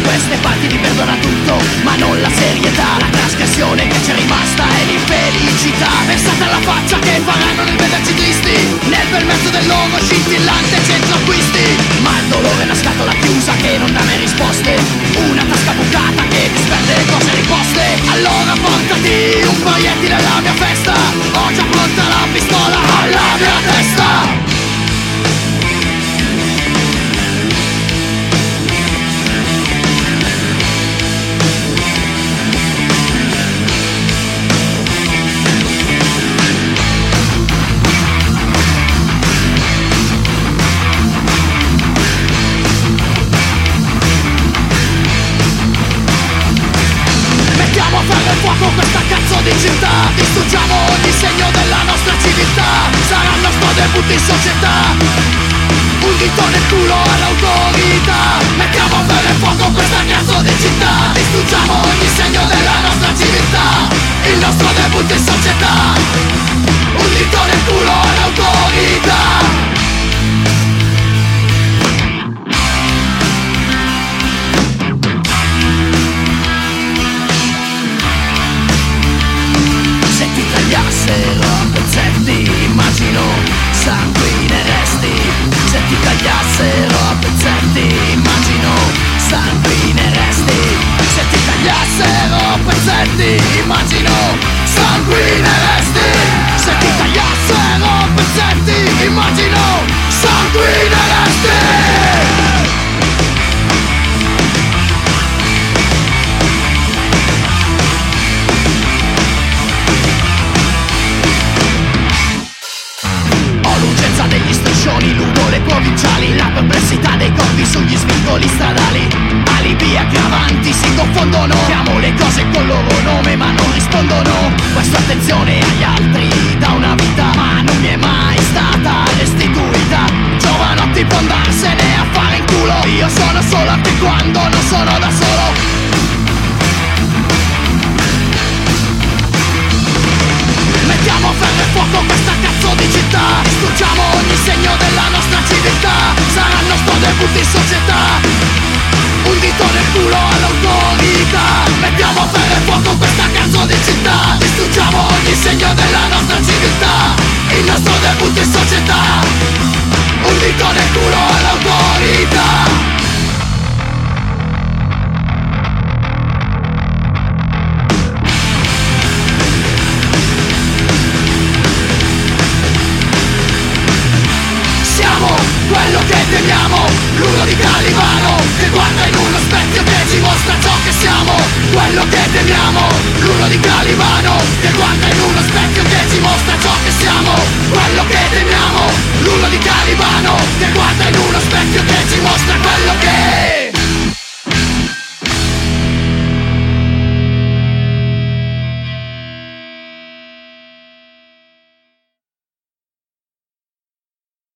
queste parti ti perdona tutto, ma non la serietà. La trasgressione che c'è rimasta è l'infelicità versata alla faccia che faranno nel vederci tristi, nel bel mezzo del logo scintillante centro acquisti. Ma il dolore è una scatola chiusa che non dà mai risposte, una tasca bucata che disperde le cose riposte. Allora portati un proiettile alla mia festa, ho già pronta la pistola alla mia testa. Mettiamo a ferro e fuoco questa cazzo di città, distruggiamo ogni segno della nostra civiltà. Sarà il nostro debutto in società, un dito nel culo all'autorità. Mettiamo a ferro e fuoco questa cazzo di città, distruggiamo ogni segno della nostra civiltà. Il nostro debutto in società, un dito nel culo all'autorità. Tagliassero a pezzetti, immagino sanguineresti. Se ti tagliassero a pezzetti, immagino sanguineresti. Se ti tagliassero a pezzetti, immagino sanguineresti. Se ti tagliassero a pezzetti, immagino sanguineresti. Degli striscioni lungo le provinciali, la perplessità dei corpi sugli svincoli stradali. Alibi aggravanti si confondono, chiamo le cose col loro nome ma non rispondono. Questa attenzione agli altri da una vita ma non mi è mai stata restituita. Giovanotti può andarsene a fare in culo, io sono solo anche quando non sono da solo. Mettiamo a ferro e fuoco questa cazzo di città, distruggiamo ogni segno della nostra civiltà. Sarà il nostro debutto in società, un dito nel culo all'autorità. Mettiamo a ferro e fuoco questa cazzo di città, distruggiamo ogni segno della nostra civiltà. Il nostro debutto in società, un dito nel culo all'autorità. Quello che temiamo, l'urlo di Calivano che guarda in uno specchio che ci mostra ciò che siamo. Quello che temiamo, l'urlo di Calivano che guarda in uno specchio che ci mostra ciò che siamo. Quello che temiamo, l'urlo di Calivano